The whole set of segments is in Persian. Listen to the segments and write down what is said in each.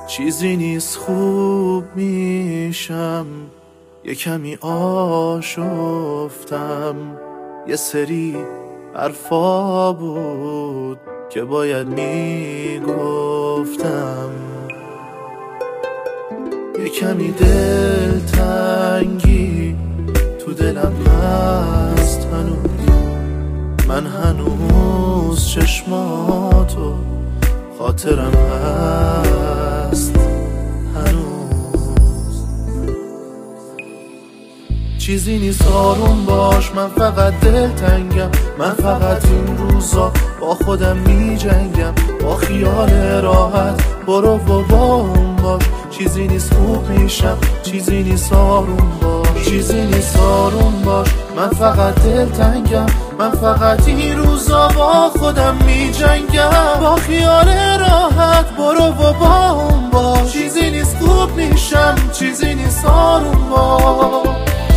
چیزی نیست خوب میشم، یه کمی آشفتم. یه سری حرفا بود که باید میگفتم. یه کمی دلتنگی تو دلم هست هنوز. من هنوز چشماتو خاطرم هست هنوز. چیزی نیست آروم باش، من فقط دلتنگم. من فقط این روزا با خودم می جنگم، با خیال راحت برو و با اون باش. چیزی نیست خوب میشم، چیزی نیست آروم باش، چیزی نیست آروم باش. من فقط دلتنگم، من فقط این روزا با خودم می جنگم، با خیال راحت برو و با اون باش. چیزی نیست خوب میشم، چیزی نیست آروم باش.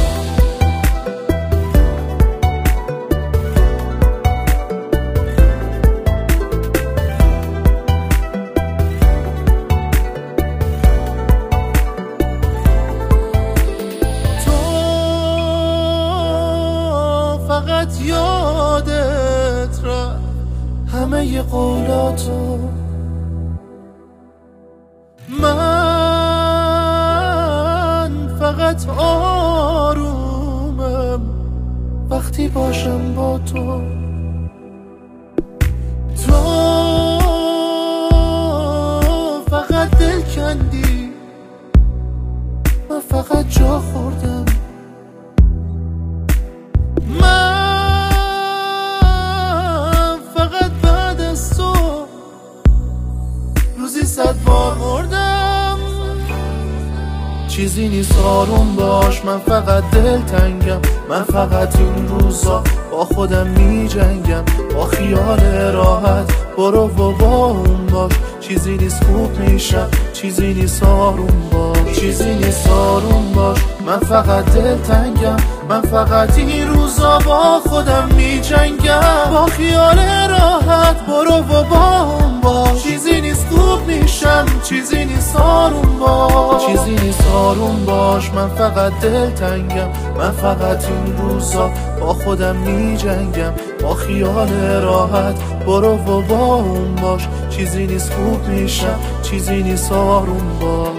فقط یادت رفت همه ی قولاتو. من فقط آرومم وقتی باشم با تو. تو فقط دل کندی، من فقط جا خوردم. من فقط بعد از تو روزی 100 بار مردم. چیزی نیست آروم باش، من فقط دلتنگم. من فقط این روزا با خودم می جنگم، با خیال راحت برو و با اون باش. چیزی نیست خوب میشم، چیزی نیست آروم باش، چیزی نیست آروم باش. من فقط دلتنگم، من فقط این روزا با خودم می جنگم، با خیال راحت برو و با اون باش. چیزی نیست خوب میشم، چیزی نیست آروم باش، چیزی نیست آروم باش. من فقط دلتنگم، من فقط این روزا با خودم می جنگم، با خیال راحت برو و با اون باش. چیزی نیست خوب میشم، چیزی نیست آروم باش.